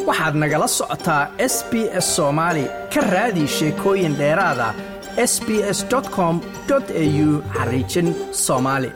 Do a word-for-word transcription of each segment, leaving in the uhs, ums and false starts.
waxaad nagala socotaa S B S Soomaali ka raadi sheekooyin dheeraada s b s dot com dot a u xariijin Soomaali.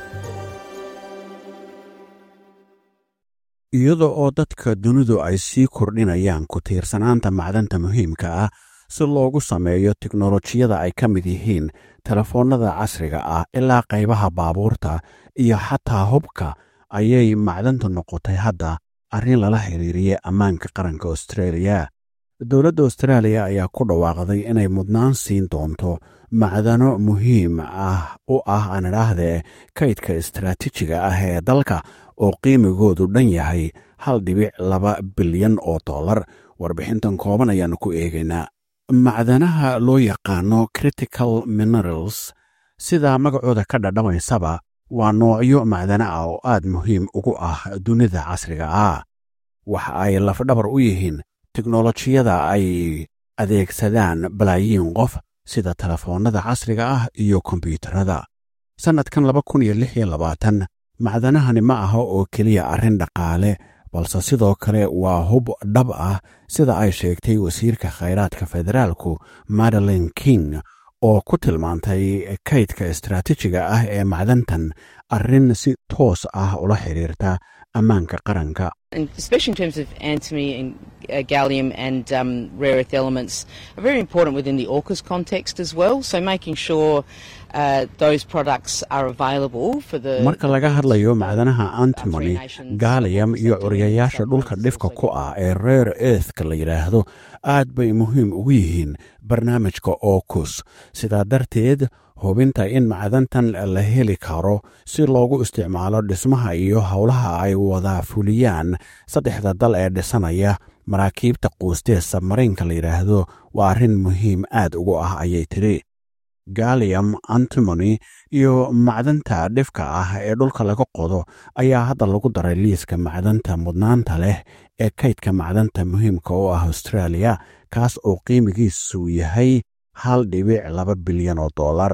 iyadoo oo dadka dunidu ay sii kordhinayaan ku tiirsanaanta macdanta muhiimka ah si loogu sameeyo tiknoolajiyada ay ka mid yihiin telefoonnada casriga ah ilaa qaybaha baabuurta iyo xataa hubka ayay macdantu noqotay hadda arrin lala xiriiriyay ammaanka qaranka Australia. dowladda Australia ayaa ku dhawaaqday inay mudnaan siin doonto macdano muhiim ah u ah aan idhaahdee kaydka istaraatiijiga ah ee dalka oo qiimigoodu dhan yahay hal dhibic laba bilyan oo dollar. warbixintan kooban ayaannu ku eegaynaa. macdanaha loo yaqaano critical minerals sida magacooda ka dhadhamaysaba waa noocyo macdana ah oo aad muhiim ugu ah dunida casriga ah. waxa ay lafdhabar u yihiin tiknoolajiyada ay adeegsadaan balaayiin qof sida telefoonnada casriga ah iyo kombiyuutarada. sannadkan laba kun iyo lix iyo labaatan macdanahani ma aha oo keliya arrin dhaqaale balse sidoo kale waa hub dhab ah sida ay sheegtay wasiirka khayraadka federaalku Madeleine King oo ku tilmaantay kaydka istaraatiijiga ah ee macdantan arrin si toos ah ula xiriirta ammaanka qaranka. And especially in terms of antimony and uh, gallium and um, rare earth elements are very important within the AUKUS context as well. So making sure uh, those products are available for the... marka laga hadlayo macdanaha antimony, gallium iyo curiyayaasha dhulka dhifka ku ah ee rare earthka la yidhaahdo aad bay muhiim ugu yihiin barnaamijka AUKUS. sidaa darteed hubinta in macdantan la heli karo si loogu isticmaalo dhismaha iyo howlaha ay wada fuliyaan saddexda dal ee dhisanaya maraakiibta quustee sabmariinka la yidhaahdo waa arrin muhiim aad ugu ah ayay tidhi. gallium, antimony iyo macdanta dhifka ah ee dhulka laga qodo ayaa hadda lagu daray liiska macdanta mudnaanta leh ee kaydka macdanta muhiimka u ah Australia kaas oo qiimigiisu yahay hal dhibic laba bilyan oo dollar.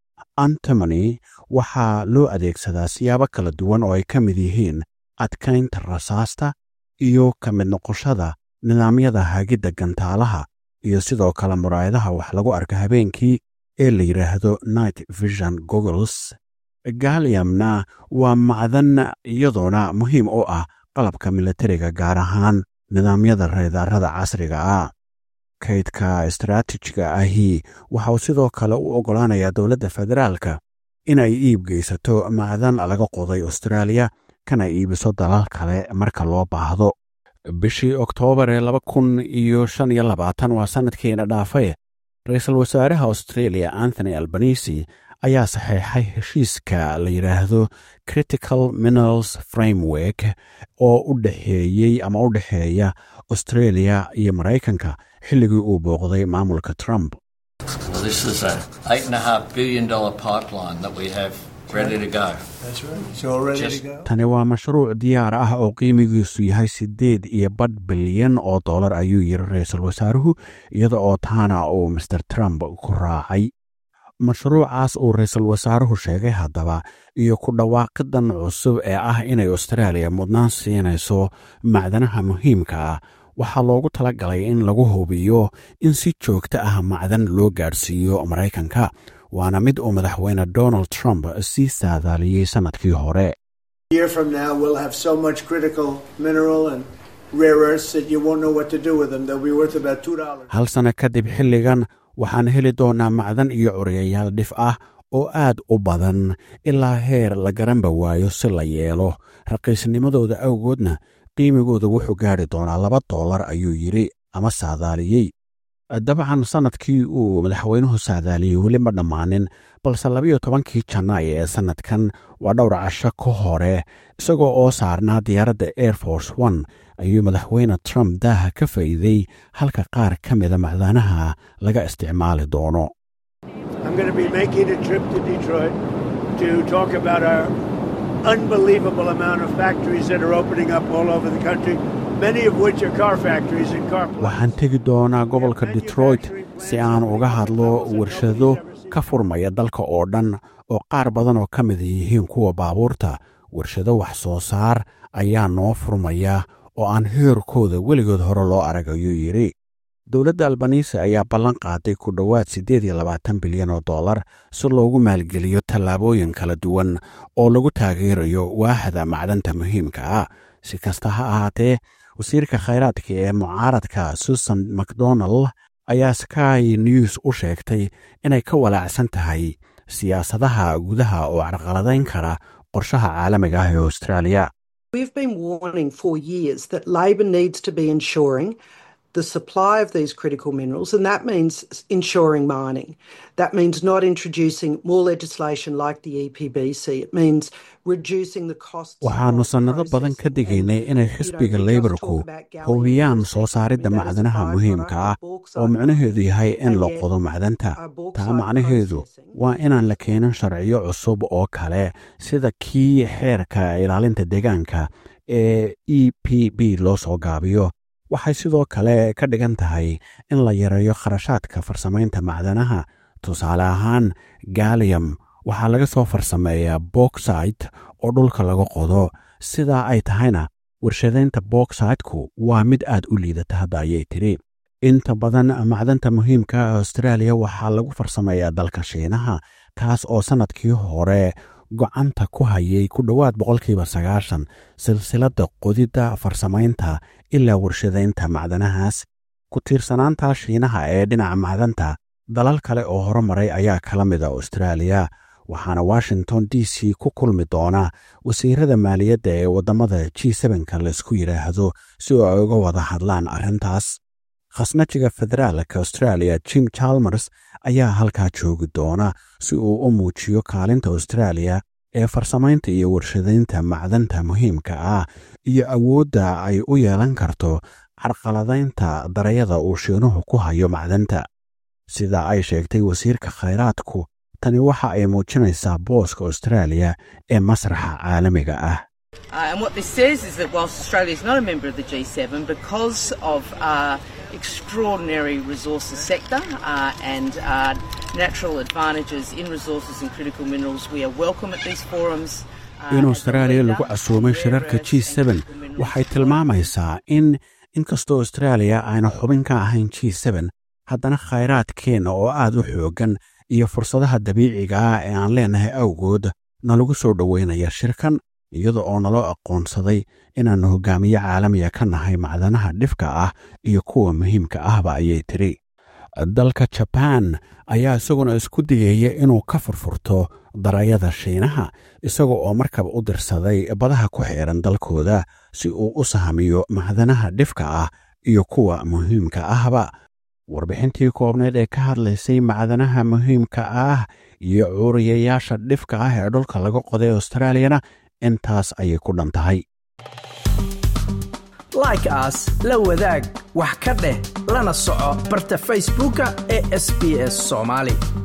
antimony waxaa loo adeegsadaa siyaabo kala duwan oo ay ka mid yihiin adkaynta rasaasta iyo ka mid noqoshada nidaamyada hagidda gantaalaha iyo sidoo kale muraayadaha wax lagu arka habeenkii ee la yidhaahdo night vision goggles. galliumna waa macdan iyadoona muhiim u ah qalabka militariga gaar ahaan nidaamyada raydaarada casriga ah. kaydka istaraatiijiga ahi waxauu sidoo kale u oggolaanayaa dowladda federaalka inay iib geysato macdan laga qoday Australia kana iibiso dalal kale marka loo baahdo. bishii oktoobar ee laba kun iyo shan iyo labaatan waa sannadkiina dhaafay ra-iisul wasaaraha Australia Anthony Albanese ayaa saxeexay heshiiska la yidhaahdo critical minerals framework oo u dhexeeyey ama u dhexeeya Australia iyo Maraykanka xilligii uu booqday maamulka Trump. Well, this is a eight and a half billion dollar pipeline that we have ready to go. That's right. It's all ready Just... to go. tani waa mashruuc diyaar ah oo qiimigiisu yahay sideed iyo badh bilyan oo dollar ayuu yiri ra-iisul wasaaruhu iyada oo taana uu mister Trump ku raacay. mashruucaas uu ra-iisul wasaaruhu sheegay haddaba iyo ku dhawaaqidan cusub ee ah inay Australia mudnaan siinayso macdanaha muhiimka ah waxaa loogu talagalay in lagu hubiyo in si joogto ah macdan loo gaadhsiiyo Maraykanka waana mid uu madaxweyne Donald Trump sii saadaaliyey sanadkii hore. A year from now we'll have so much critical mineral and rare earths that you won't know what to do with them. They'll be worth about two dollars. hal sano kadib xilligan waxaan heli doonaa macdan iyo curiyayaal dhif ah oo aad u badan ilaa heer la garanba waayo si la yeelo raqiisnimadooda awgoodna qiimigooda wuxuu gaari doonaa laba dollar ayuu yidhi ama saadaaliyey. dabcan sannadkii uu madaxweynuhu saadaaliyey weli ma dhammaanin balse labiyo tobankii janaay ee sannadkan waa dhowr casho ka hore isagoo oo saarnaa diyaaradda Air Force One ayuu madaxweyne Trump daaha ka faa'iiday halka qaar ka mida macdanaha laga isticmaali doono. I'm going to be making a trip to Detroit to talk about our unbelievable amount of factories that are opening up all over the country, many of which are car factories and car plants. waxaan tegi doonaa gobolka Detroit si aan uga hadlo warshado ka furmaya dalka oo dhan oo qaar badan oo ka mid yihiin kuwa baabuurta. warshado wax soo saar ayaa noo furmaya oo aan heerkooda weligood hore loo arag ayuu yidhi dowladda albanisi ayaa ballan qaaday ku dhowaad siddeed iyo labaatan bilyan oo dollar si loogu maalgeliyo tallaabooyin kala duwan oo lagu taageerayo waaxda macdanta muhiimka ah si kasta ha ahaatee wasiirka khayraadka ee mucaaradka susan macdonald ayaa sky news u sheegtay inay ka walaacsan tahay siyaasadaha gudaha oo carqaladayn kara qorshaha caalamiga ah ee Australia. We've been warning for years that Labor needs to be ensuring the supply of these critical minerals, and that means ensuring mining. That means not introducing more legislation like the E P B C. It means reducing the costs. waxaanu sannado badan ka digaynay inay xisbiga Labourku hubiyaan soo saaridda macdanaha muhiimka ah oo macnaheedu yahay in la qodo macdanta taa macnaheedu waa inaan la keenin sharciyo cusub oo kale sida kii xeerka ilaalinta deegaanka ee E P B loo soo gaabiyo waxay sidoo kale ka dhigan tahay in la yareeyo kharashaadka farsamaynta macdanaha tusaale ahaan gallium waxaa laga soo farsameeyaa bauxite oo dhulka laga qodo sidaa ay tahayna warshadaynta bauxite-ku waa mid aad u liidata hadda ayay tiri inta badan macdanta muhiimka ee Australia waxaa lagu farsameeyaa dalka Shiinaha kaas oo sanadkii hore gocanta ku hayay ku dhowaad boqolkiiba sagaashan silsiladda qodidda farsamaynta ilaa warshadaynta macdanahaas ku tiirsanaanta Shiinaha ee dhinaca macdanta dalal kale oo horumaray ayaa kala mid ah Australia waxaana Washington D C ku kulmi doona wasiirada maaliyadda ee wadamada G seven ka la isku yiraahdo si ay uga wada hadlaan arrintaas khasnajiga federaalka Australia Jim Chalmers ayaa halkaa joogi doona si uu u muujiyo kaalinta Australia ee farsamaynta iyo warshadaynta macdanta muhiimka ah iyo awoodda ay u yeelan karto carqaladaynta darayada uu Shiinuhu ku hayo macdanta sida ay sheegtay wasiirka khayraadku tani waxa ay muujinaysaa booska Australia ee masraxa caalamiga ah. Uh, and what this says is that whilst Australia is not a member of the G seven, because of our extraordinary resources sector uh, and our natural advantages in resources and critical minerals, we are welcome at these forums. in Australia lagu casuumay shirarka G seven waxay tilmaamaysaa in inkastoo Australia ayna xubin ka ahayn G seven haddana khayraadkeena oo aad u xoogan iyo fursadaha dabiiciga ah ee aan leenahay awgood nalagu soo dhaweynaya shirkan iyada oo naloo aqoonsaday inaanu hogaamiye caalamiya ka nahay macdanaha dhifka ah iyo kuwa muhiimka ahba ayay tiri dalka Japan ayaa isaguna isku dayay inuu ka furfurto darayada Shiinaha isaga oo markaba u dirsaday badaha ku xeeran dalkooda si uu u sahamiyo macdanaha dhifka ah iyo kuwa muhiimka ahba warbixintii koobneed ee ka hadlaysay macdanaha muhiimka ah iyo cuuriyayaasha dhifka ah ee dhulka laga qoday Australiana intaas ayay ku dhantahay like us la wadaag wax ka dheh lana soco barta Facebooka ee S B S Somali